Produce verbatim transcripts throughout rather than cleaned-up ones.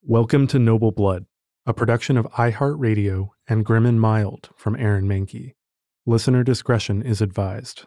Welcome to Noble Blood, a production of iHeartRadio and Grim and Mild from Aaron Mahnke. Listener discretion is advised.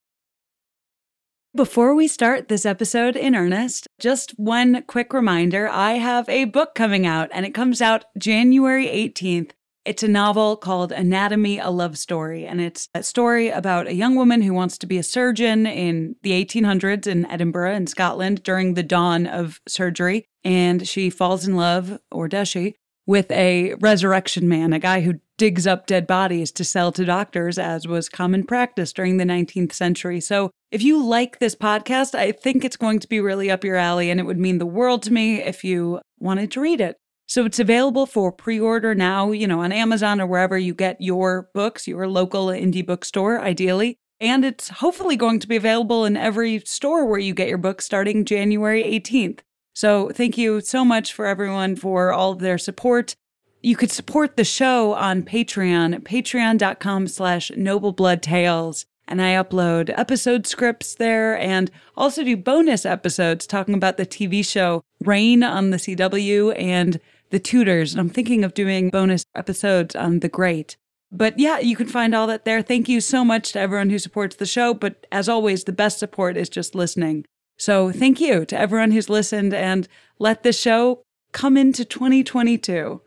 Before we start this episode in earnest, just one quick reminder. I have a book coming out, and it comes out January eighteenth. It's a novel called Anatomy, a Love Story, and it's a story about a young woman who wants to be a surgeon in the eighteen hundreds in Edinburgh in Scotland during the dawn of surgery, and she falls in love, or does she, with a resurrection man, a guy who digs up dead bodies to sell to doctors, as was common practice during the nineteenth century. So if you like this podcast, I think it's going to be really up your alley, and it would mean the world to me if you wanted to read it. So it's available for pre-order now, you know, on Amazon or wherever you get your books, your local indie bookstore, ideally. And it's hopefully going to be available in every store where you get your books starting January eighteenth. So thank you so much for everyone for all of their support. You could support the show on Patreon, patreon.com slash noblebloodtales. And I upload episode scripts there and also do bonus episodes talking about the T V show Reign on the C W and The Tudors. And I'm thinking of doing bonus episodes on The Great. But yeah, you can find all that there. Thank you so much to everyone who supports the show. But as always, the best support is just listening. So thank you to everyone who's listened, and let the show come into twenty twenty-two.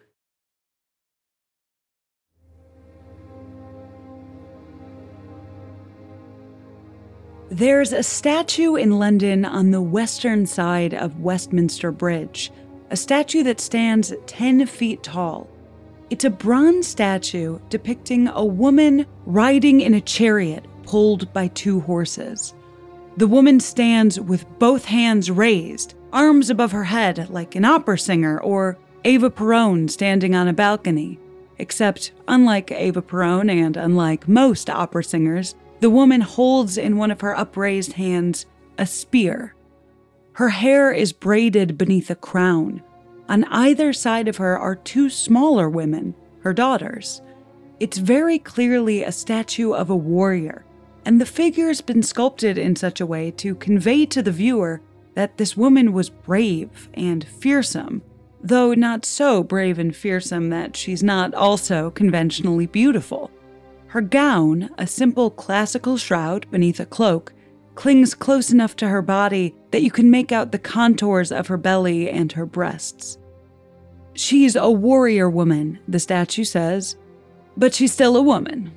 There's a statue in London on the western side of Westminster Bridge, a statue that stands ten feet tall. It's a bronze statue depicting a woman riding in a chariot pulled by two horses. The woman stands with both hands raised, arms above her head like an opera singer or Eva Peron standing on a balcony. Except, unlike Eva Peron and unlike most opera singers, the woman holds in one of her upraised hands a spear. Her hair is braided beneath a crown. On either side of her are two smaller women, her daughters. It's very clearly a statue of a warrior, and the figure's been sculpted in such a way to convey to the viewer that this woman was brave and fearsome, though not so brave and fearsome that she's not also conventionally beautiful. Her gown, a simple classical shroud beneath a cloak, clings close enough to her body that you can make out the contours of her belly and her breasts. She's a warrior woman, the statue says, but she's still a woman.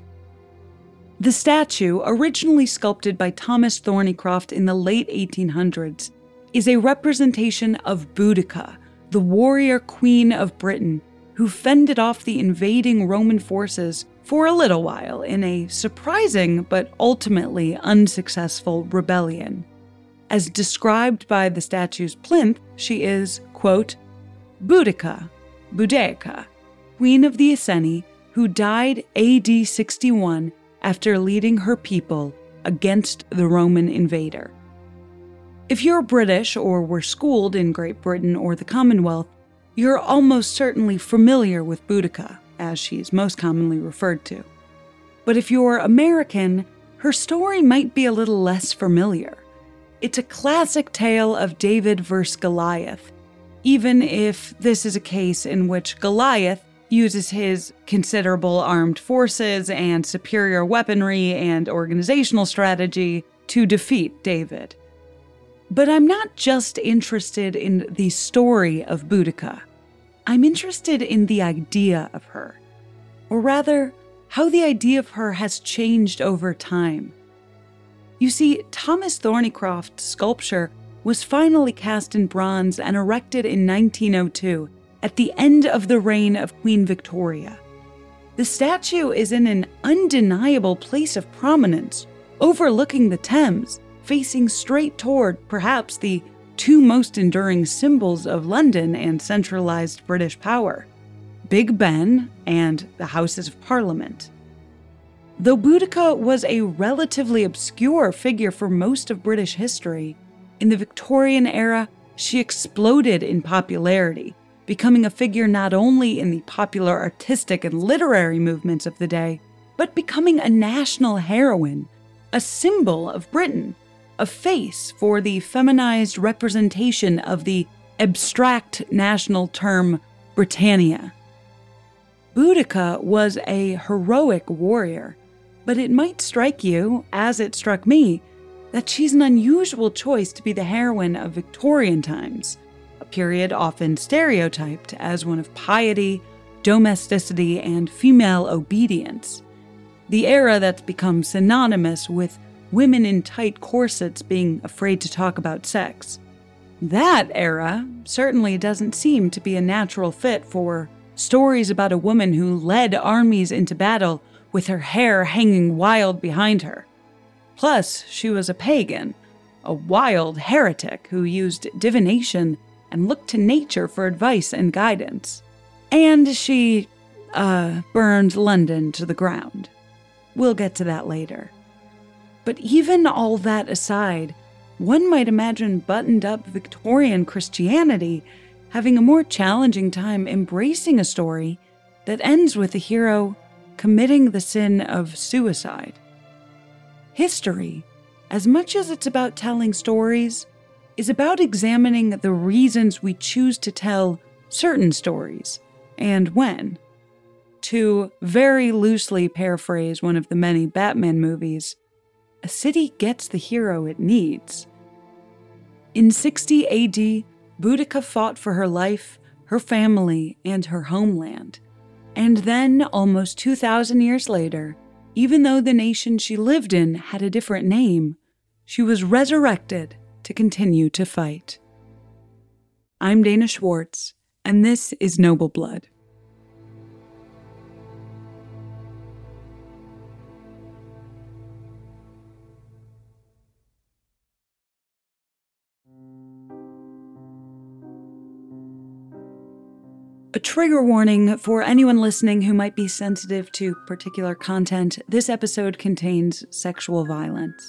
The statue, originally sculpted by Thomas Thornycroft in the late eighteen hundreds, is a representation of Boudica, the warrior queen of Britain, who fended off the invading Roman forces for a little while in a surprising but ultimately unsuccessful rebellion. As described by the statue's plinth, she is, quote, Boudica, Boudicca, queen of the Iceni, who died A D sixty-one after leading her people against the Roman invader. If you're British or were schooled in Great Britain or the Commonwealth, you're almost certainly familiar with Boudica, as she's most commonly referred to. But if you're American, her story might be a little less familiar. It's a classic tale of David versus Goliath, even if this is a case in which Goliath uses his considerable armed forces and superior weaponry and organizational strategy to defeat David. But I'm not just interested in the story of Boudica. I'm interested in the idea of her, or rather, how the idea of her has changed over time. You see, Thomas Thornycroft's sculpture was finally cast in bronze and erected in nineteen oh two, at the end of the reign of Queen Victoria. The statue is in an undeniable place of prominence, overlooking the Thames, facing straight toward, perhaps, the two most enduring symbols of London and centralized British power, Big Ben and the Houses of Parliament. Though Boudica was a relatively obscure figure for most of British history, in the Victorian era, she exploded in popularity, becoming a figure not only in the popular artistic and literary movements of the day, but becoming a national heroine, a symbol of Britain, a face for the feminized representation of the abstract national term Britannia. Boudica was a heroic warrior, but it might strike you, as it struck me, that she's an unusual choice to be the heroine of Victorian times, a period often stereotyped as one of piety, domesticity, and female obedience. The era that's become synonymous with women in tight corsets being afraid to talk about sex. That era certainly doesn't seem to be a natural fit for stories about a woman who led armies into battle with her hair hanging wild behind her. Plus, she was a pagan, a wild heretic who used divination and looked to nature for advice and guidance. And she, uh, burned London to the ground. We'll get to that later. But even all that aside, one might imagine buttoned-up Victorian Christianity having a more challenging time embracing a story that ends with the hero committing the sin of suicide. History, as much as it's about telling stories, is about examining the reasons we choose to tell certain stories, and when. To very loosely paraphrase one of the many Batman movies, a city gets the hero it needs. In sixty A D, Boudica fought for her life, her family, and her homeland. And then, almost two thousand years later, even though the nation she lived in had a different name, she was resurrected to continue to fight. I'm Dana Schwartz, and this is Noble Blood. A trigger warning for anyone listening who might be sensitive to particular content. This episode contains sexual violence.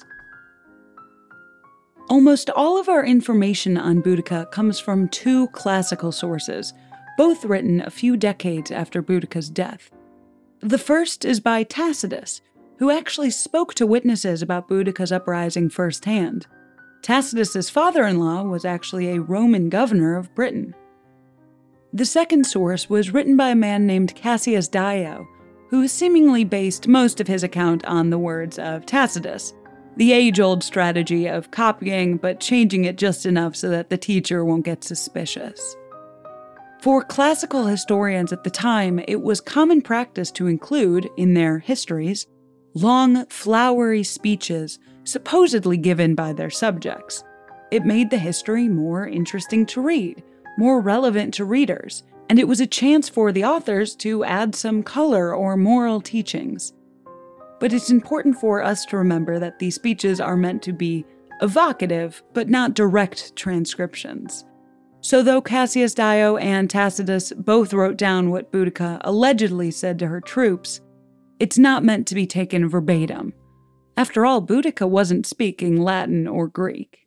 Almost all of our information on Boudica comes from two classical sources, both written a few decades after Boudica's death. The first is by Tacitus, who actually spoke to witnesses about Boudica's uprising firsthand. Tacitus's father-in-law was actually a Roman governor of Britain. The second source was written by a man named Cassius Dio, who seemingly based most of his account on the words of Tacitus, the age-old strategy of copying but changing it just enough so that the teacher won't get suspicious. For classical historians at the time, it was common practice to include, in their histories, long, flowery speeches supposedly given by their subjects. It made the history more interesting to read, more relevant to readers, and it was a chance for the authors to add some color or moral teachings. But it's important for us to remember that these speeches are meant to be evocative, but not direct transcriptions. So though Cassius Dio and Tacitus both wrote down what Boudica allegedly said to her troops, it's not meant to be taken verbatim. After all, Boudica wasn't speaking Latin or Greek.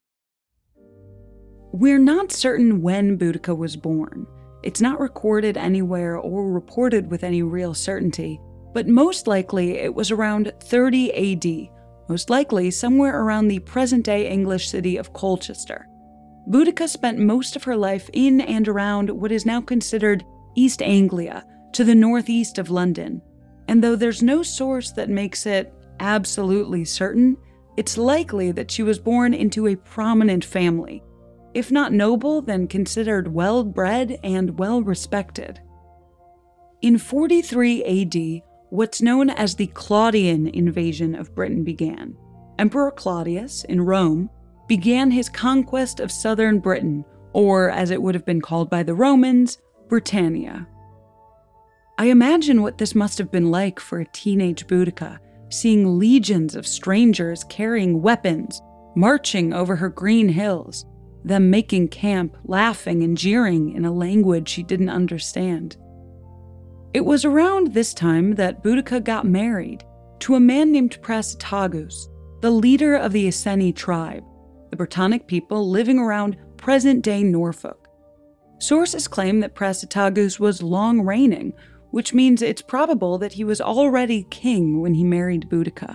We're not certain when Boudica was born. It's not recorded anywhere or reported with any real certainty, but most likely it was around thirty A D, most likely somewhere around the present-day English city of Colchester. Boudica spent most of her life in and around what is now considered East Anglia, to the northeast of London, and though there's no source that makes it absolutely certain, it's likely that she was born into a prominent family. If not noble, then considered well-bred and well-respected. In forty-three A D, what's known as the Claudian invasion of Britain began. Emperor Claudius, in Rome, began his conquest of southern Britain, or as it would have been called by the Romans, Britannia. I imagine what this must have been like for a teenage Boudica, seeing legions of strangers carrying weapons, marching over her green hills, them making camp, laughing and jeering in a language she didn't understand. It was around this time that Boudica got married to a man named Prasutagus, the leader of the Iceni tribe, the Brittonic people living around present-day Norfolk. Sources claim that Prasutagus was long-reigning, which means it's probable that he was already king when he married Boudica.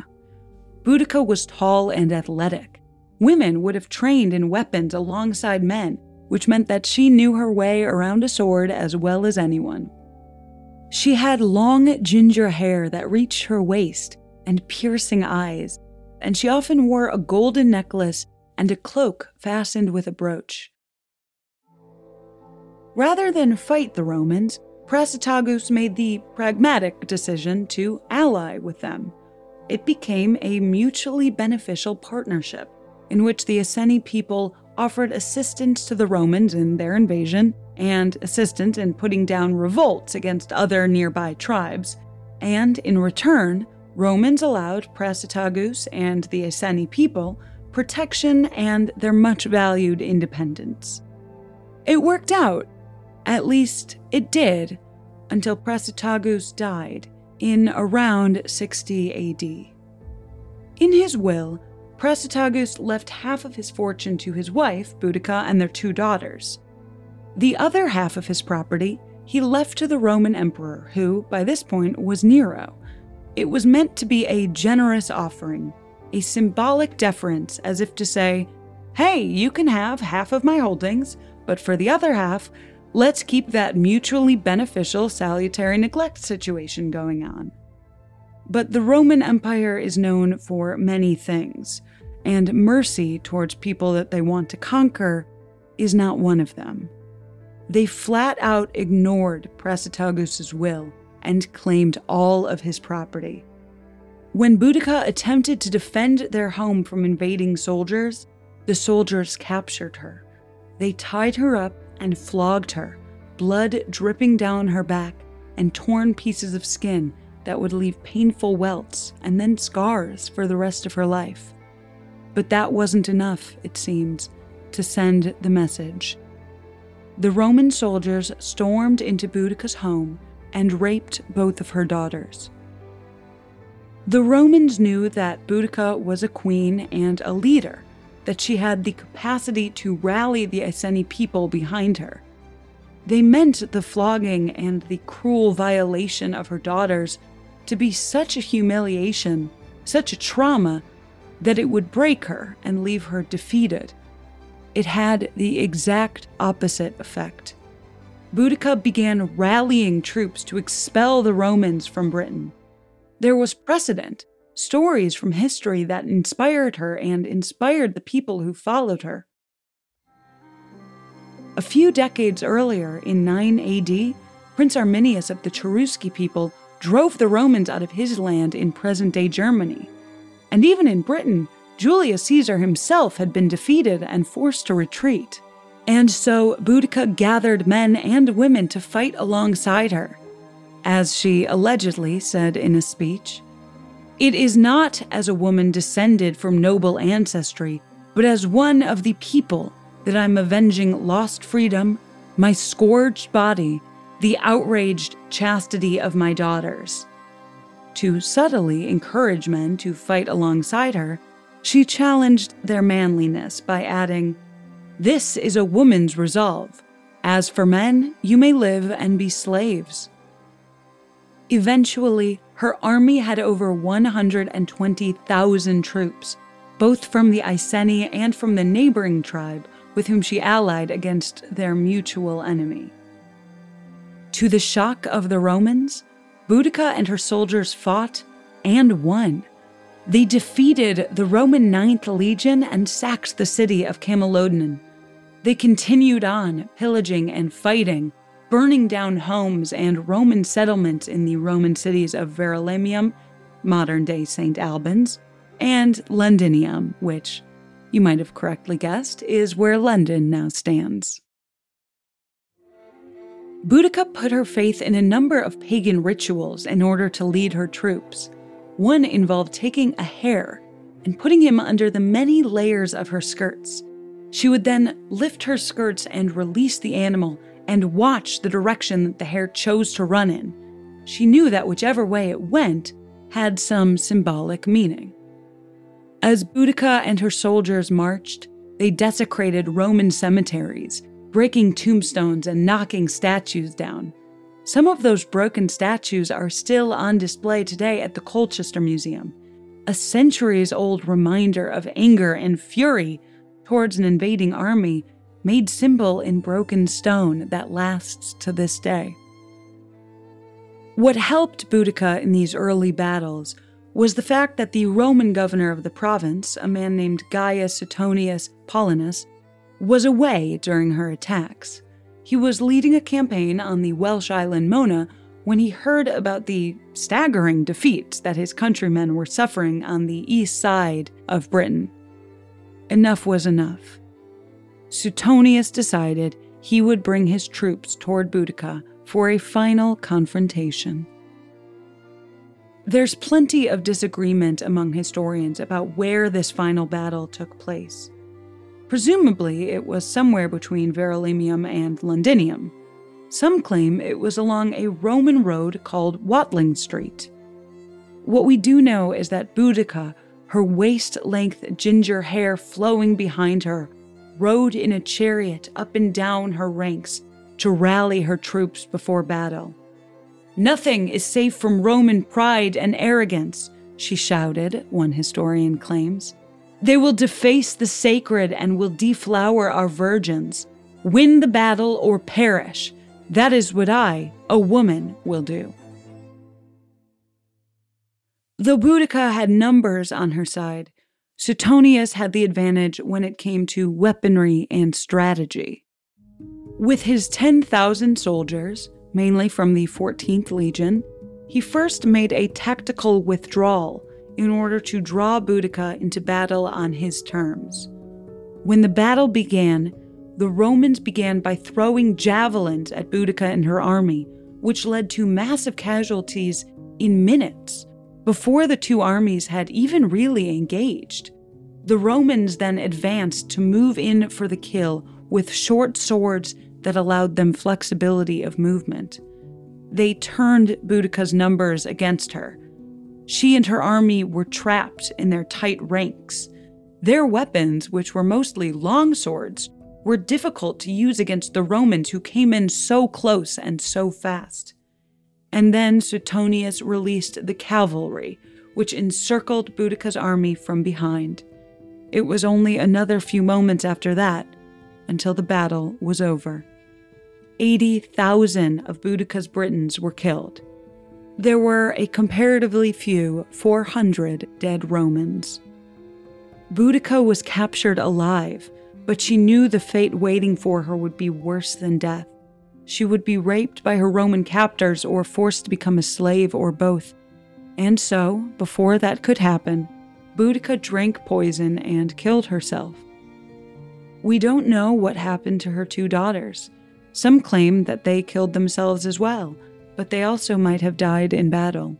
Boudica was tall and athletic. Women would have trained in weapons alongside men, which meant that she knew her way around a sword as well as anyone. She had long ginger hair that reached her waist and piercing eyes, and she often wore a golden necklace and a cloak fastened with a brooch. Rather than fight the Romans, Prasutagus made the pragmatic decision to ally with them. It became a mutually beneficial partnership in which the Iceni people offered assistance to the Romans in their invasion and assistance in putting down revolts against other nearby tribes, and in return, Romans allowed Prasutagus and the Iceni people protection and their much-valued independence. It worked out. At least it did, until Prasutagus died in around sixty A D. In his will, Prasutagus left half of his fortune to his wife, Boudica, and their two daughters. The other half of his property he left to the Roman emperor, who, by this point, was Nero. It was meant to be a generous offering, a symbolic deference, as if to say, hey, you can have half of my holdings, but for the other half, let's keep that mutually beneficial salutary neglect situation going on. But the Roman Empire is known for many things, and mercy towards people that they want to conquer is not one of them. They flat out ignored Prasutagus' will and claimed all of his property. When Boudica attempted to defend their home from invading soldiers, the soldiers captured her. They tied her up and flogged her, blood dripping down her back and torn pieces of skin that would leave painful welts and then scars for the rest of her life. But that wasn't enough, it seemed, to send the message. The Roman soldiers stormed into Boudica's home and raped both of her daughters. The Romans knew that Boudica was a queen and a leader, that she had the capacity to rally the Iceni people behind her. They meant the flogging and the cruel violation of her daughters to be such a humiliation, such a trauma, that it would break her and leave her defeated. It had the exact opposite effect. Boudica began rallying troops to expel the Romans from Britain. There was precedent, stories from history that inspired her and inspired the people who followed her. A few decades earlier, in nine A D, Prince Arminius of the Cherusci people drove the Romans out of his land in present-day Germany. And even in Britain, Julius Caesar himself had been defeated and forced to retreat. And so Boudica gathered men and women to fight alongside her. As she allegedly said in a speech, "It is not as a woman descended from noble ancestry, but as one of the people that I'm avenging lost freedom, my scourged body, the outraged chastity of my daughters." To subtly encourage men to fight alongside her, she challenged their manliness by adding, "This is a woman's resolve. As for men, you may live and be slaves." Eventually, her army had over one hundred twenty thousand troops, both from the Iceni and from the neighboring tribe with whom she allied against their mutual enemy. To the shock of the Romans, Boudica and her soldiers fought and won. They defeated the Roman Ninth Legion and sacked the city of Camalodunum. They continued on, pillaging and fighting, burning down homes and Roman settlements in the Roman cities of Verulamium, modern-day Saint Albans, and Londinium, which, you might have correctly guessed, is where London now stands. Boudica put her faith in a number of pagan rituals in order to lead her troops. One involved taking a hare and putting him under the many layers of her skirts. She would then lift her skirts and release the animal and watch the direction that the hare chose to run in. She knew that whichever way it went had some symbolic meaning. As Boudica and her soldiers marched, they desecrated Roman cemeteries, breaking tombstones and knocking statues down. Some of those broken statues are still on display today at the Colchester Museum, a centuries-old reminder of anger and fury towards an invading army made simple in broken stone that lasts to this day. What helped Boudica in these early battles was the fact that the Roman governor of the province, a man named Gaius Suetonius Paulinus, was away during her attacks. He was leading a campaign on the Welsh island Mona when he heard about the staggering defeats that his countrymen were suffering on the east side of Britain. Enough was enough. Suetonius decided he would bring his troops toward Boudica for a final confrontation. There's plenty of disagreement among historians about where this final battle took place. Presumably, it was somewhere between Verulamium and Londinium. Some claim it was along a Roman road called Watling Street. What we do know is that Boudica, her waist-length ginger hair flowing behind her, rode in a chariot up and down her ranks to rally her troops before battle. "Nothing is safe from Roman pride and arrogance," she shouted, one historian claims. "They will deface the sacred and will deflower our virgins. Win the battle or perish. That is what I, a woman, will do." Though Boudica had numbers on her side, Suetonius had the advantage when it came to weaponry and strategy. With his ten thousand soldiers, mainly from the fourteenth Legion, he first made a tactical withdrawal in order to draw Boudica into battle on his terms. When the battle began, the Romans began by throwing javelins at Boudica and her army, which led to massive casualties in minutes, before the two armies had even really engaged. The Romans then advanced to move in for the kill with short swords that allowed them flexibility of movement. They turned Boudica's numbers against her. She and her army were trapped in their tight ranks. Their weapons, which were mostly long swords, were difficult to use against the Romans who came in so close and so fast. And then Suetonius released the cavalry, which encircled Boudica's army from behind. It was only another few moments after that until the battle was over. eighty thousand of Boudica's Britons were killed. There were a comparatively few four hundred dead Romans. Boudica was captured alive, but she knew the fate waiting for her would be worse than death. She would be raped by her Roman captors or forced to become a slave or both. And so, before that could happen, Boudica drank poison and killed herself. We don't know what happened to her two daughters. Some claim that they killed themselves as well, but they also might have died in battle.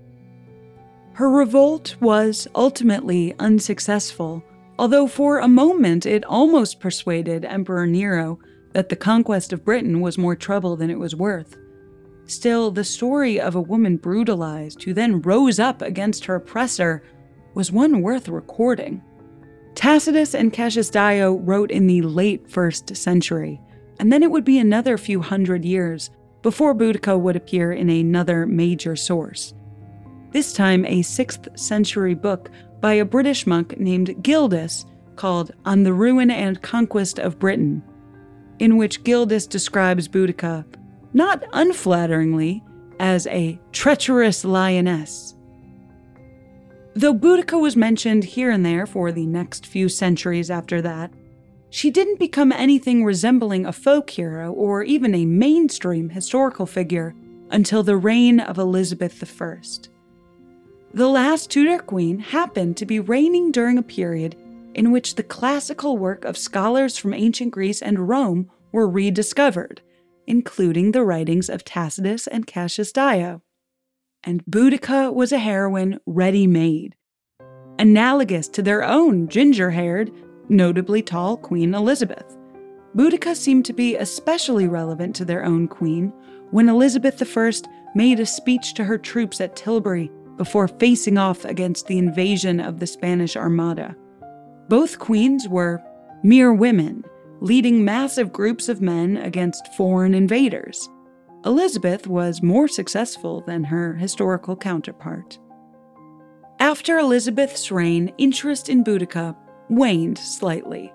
Her revolt was ultimately unsuccessful, although for a moment it almost persuaded Emperor Nero that the conquest of Britain was more trouble than it was worth. Still, the story of a woman brutalized who then rose up against her oppressor was one worth recording. Tacitus and Cassius Dio wrote in the late first century, and then it would be another few hundred years before Boudica would appear in another major source. This time a sixth century book by a British monk named Gildas called On the Ruin and Conquest of Britain, in which Gildas describes Boudica, not unflatteringly, as a treacherous lioness. Though Boudica was mentioned here and there for the next few centuries after that, she didn't become anything resembling a folk hero or even a mainstream historical figure until the reign of Elizabeth the First. The last Tudor queen happened to be reigning during a period in which the classical work of scholars from ancient Greece and Rome were rediscovered, including the writings of Tacitus and Cassius Dio. And Boudica was a heroine ready-made, analogous to their own ginger-haired, notably tall Queen Elizabeth. Boudica seemed to be especially relevant to their own queen when Elizabeth the First made a speech to her troops at Tilbury before facing off against the invasion of the Spanish Armada. Both queens were mere women, leading massive groups of men against foreign invaders. Elizabeth was more successful than her historical counterpart. After Elizabeth's reign, interest in Boudica waned slightly.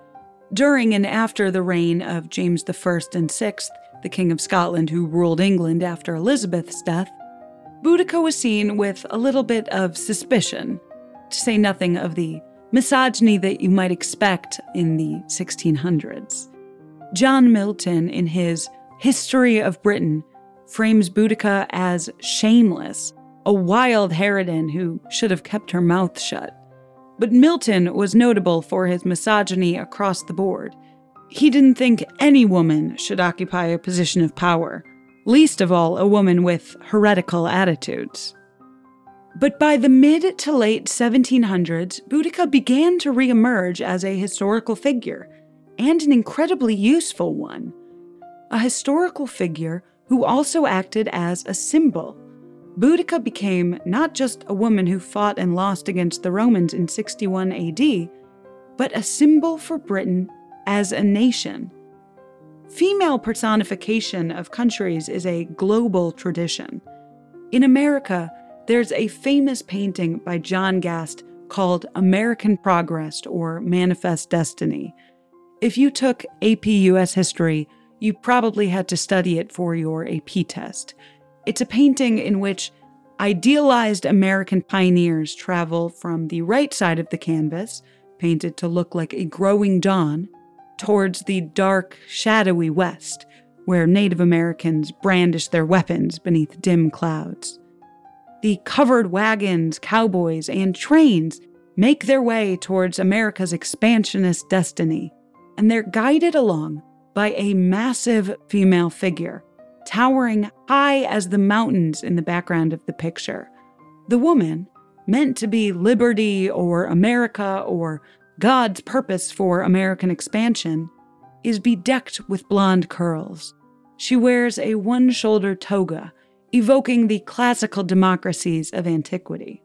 During and after the reign of James the First and Sixth, the King of Scotland who ruled England after Elizabeth's death, Boudica was seen with a little bit of suspicion, to say nothing of the misogyny that you might expect in the sixteen hundreds. John Milton, in his History of Britain, frames Boudica as shameless, a wild harridan who should have kept her mouth shut. But Milton was notable for his misogyny across the board. He didn't think any woman should occupy a position of power, least of all a woman with heretical attitudes. But by the mid to late seventeen hundreds, Boudica began to reemerge as a historical figure, and an incredibly useful one. A historical figure who also acted as a symbol. Boudica became not just a woman who fought and lost against the Romans in sixty-one A D, but a symbol for Britain as a nation. Female personification of countries is a global tradition. In America, there's a famous painting by John Gast called American Progress or Manifest Destiny. If you took A P U S history, you probably had to study it for your A P test. It's a painting in which idealized American pioneers travel from the right side of the canvas, painted to look like a growing dawn, towards the dark, shadowy west, where Native Americans brandish their weapons beneath dim clouds. The covered wagons, cowboys, and trains make their way towards America's expansionist destiny, and they're guided along by a massive female figure, towering high as the mountains in the background of the picture. The woman, meant to be liberty or America or God's purpose for American expansion, is bedecked with blonde curls. She wears a one-shouldered toga, evoking the classical democracies of antiquity.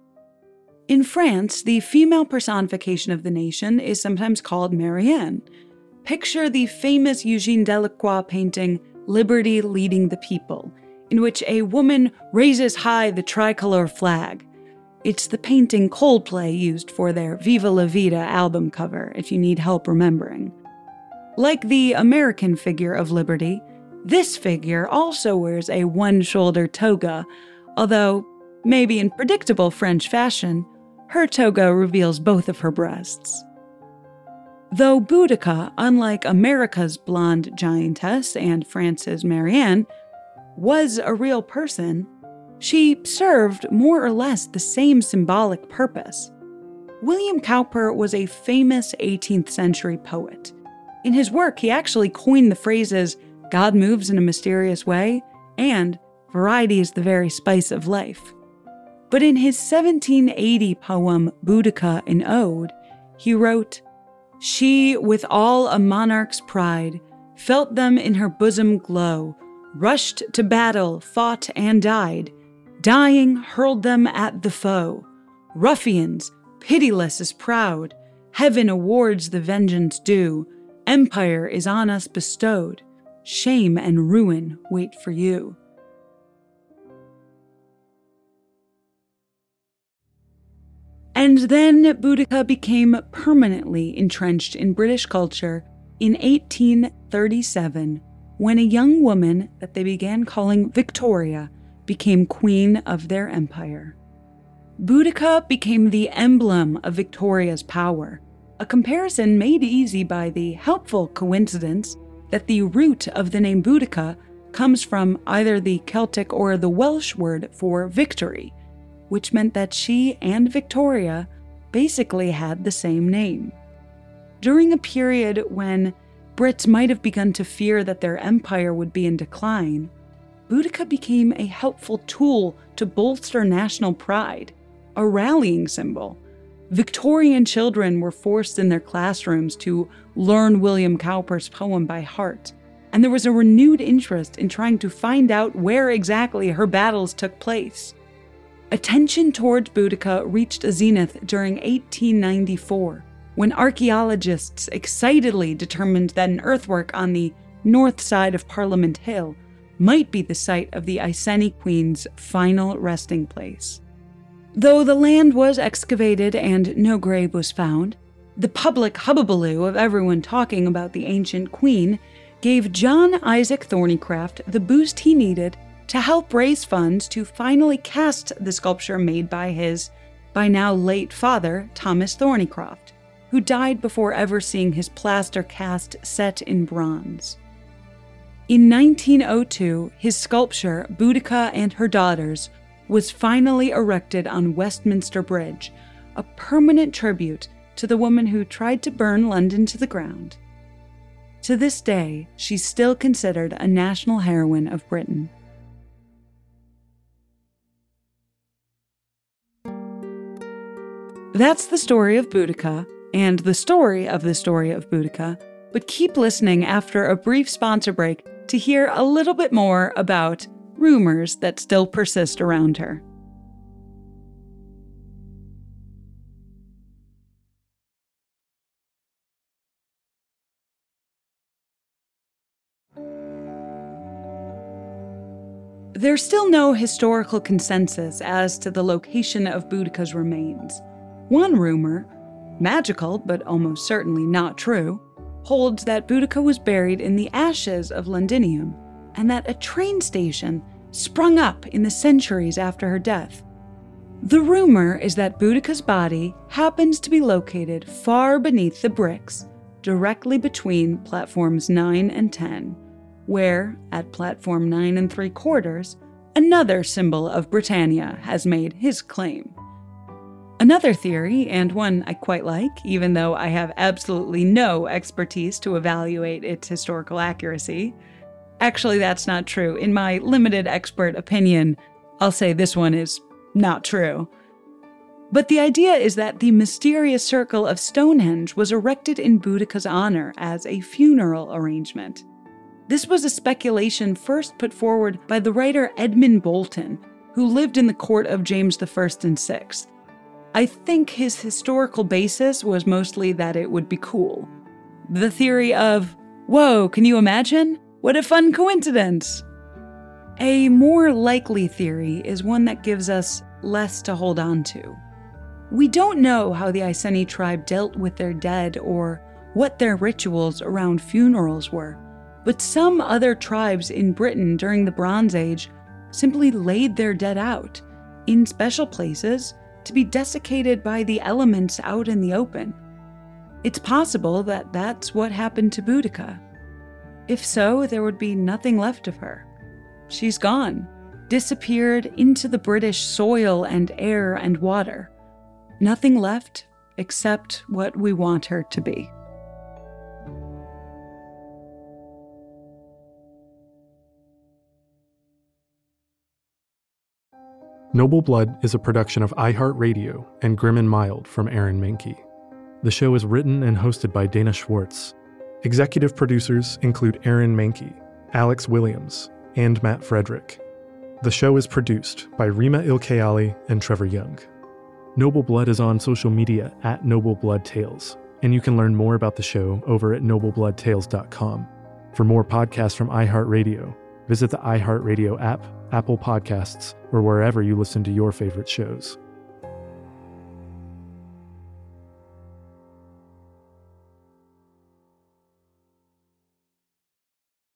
In France, the female personification of the nation is sometimes called Marianne. Picture the famous Eugène Delacroix painting Liberty Leading the People, in which a woman raises high the tricolor flag. It's the painting Coldplay used for their Viva La Vida album cover, if you need help remembering. Like the American figure of liberty, this figure also wears a one-shoulder toga, although, maybe in predictable French fashion, her toga reveals both of her breasts. Though Boudica, unlike America's blonde giantess and France's Marianne, was a real person, she served more or less the same symbolic purpose. William Cowper was a famous eighteenth century poet. In his work, he actually coined the phrases, "God moves in a mysterious way," and "variety is the very spice of life." But in his seventeen eighty poem, Boudica an Ode, he wrote, "She, with all a monarch's pride, felt them in her bosom glow, rushed to battle, fought and died, dying hurled them at the foe. Ruffians, pitiless as proud, heaven awards the vengeance due, empire is on us bestowed, shame and ruin wait for you." And then Boudica became permanently entrenched in British culture in eighteen thirty-seven, when a young woman that they began calling Victoria became queen of their empire. Boudica became the emblem of Victoria's power, a comparison made easy by the helpful coincidence that the root of the name Boudica comes from either the Celtic or the Welsh word for victory, which meant that she and Victoria basically had the same name. During a period when Brits might have begun to fear that their empire would be in decline, Boudica became a helpful tool to bolster national pride, a rallying symbol. Victorian children were forced in their classrooms to learn William Cowper's poem by heart, and there was a renewed interest in trying to find out where exactly her battles took place. Attention towards Boudica reached a zenith during eighteen ninety-four, when archaeologists excitedly determined that an earthwork on the north side of Parliament Hill might be the site of the Iceni Queen's final resting place. Though the land was excavated and no grave was found, The public hubbubaloo of everyone talking about the ancient queen gave John Isaac Thornycroft the boost he needed to help raise funds to finally cast the sculpture made by his, by now late father, Thomas Thornycroft, who died before ever seeing his plaster cast set in bronze. In nineteen oh two, his sculpture, Boudica and Her Daughters, was finally erected on Westminster Bridge, a permanent tribute to the woman who tried to burn London to the ground. To this day, she's still considered a national heroine of Britain. That's the story of Boudica, and the story of the story of Boudica, but keep listening after a brief sponsor break to hear a little bit more about rumors that still persist around her. There's still no historical consensus as to the location of Boudica's remains. One rumor, magical but almost certainly not true, holds that Boudica was buried in the ashes of Londinium, and that a train station sprung up in the centuries after her death. The rumor is that Boudica's body happens to be located far beneath the bricks, directly between platforms nine and ten, where, at platform nine and three quarters, another symbol of Britannia has made his claim. Another theory, and one I quite like, even though I have absolutely no expertise to evaluate its historical accuracy. Actually, that's not true. In my limited expert opinion, I'll say this one is not true. But the idea is that the mysterious circle of Stonehenge was erected in Boudica's honor as a funeral arrangement. This was a speculation first put forward by the writer Edmund Bolton, who lived in the court of James the First and Sixth. I think his historical basis was mostly that it would be cool. The theory of, whoa, can you imagine? What a fun coincidence! A more likely theory is one that gives us less to hold on to. We don't know how the Iceni tribe dealt with their dead or what their rituals around funerals were, but some other tribes in Britain during the Bronze Age simply laid their dead out, in special places, to be desiccated by the elements out in the open. It's possible that that's what happened to Boudica. If so, there would be nothing left of her. She's gone, disappeared into the British soil and air and water. Nothing left except what we want her to be. Noble Blood is a production of iHeartRadio and Grim and Mild from Aaron Mahnke. The show is written and hosted by Dana Schwartz. Executive producers include Aaron Mahnke, Alex Williams, and Matt Frederick. The show is produced by Rima Ilkayali and Trevor Young. Noble Blood is on social media at Noble Blood Tales, and you can learn more about the show over at noble blood tales dot com. For more podcasts from iHeartRadio, visit the iHeartRadio app, Apple Podcasts, or wherever you listen to your favorite shows.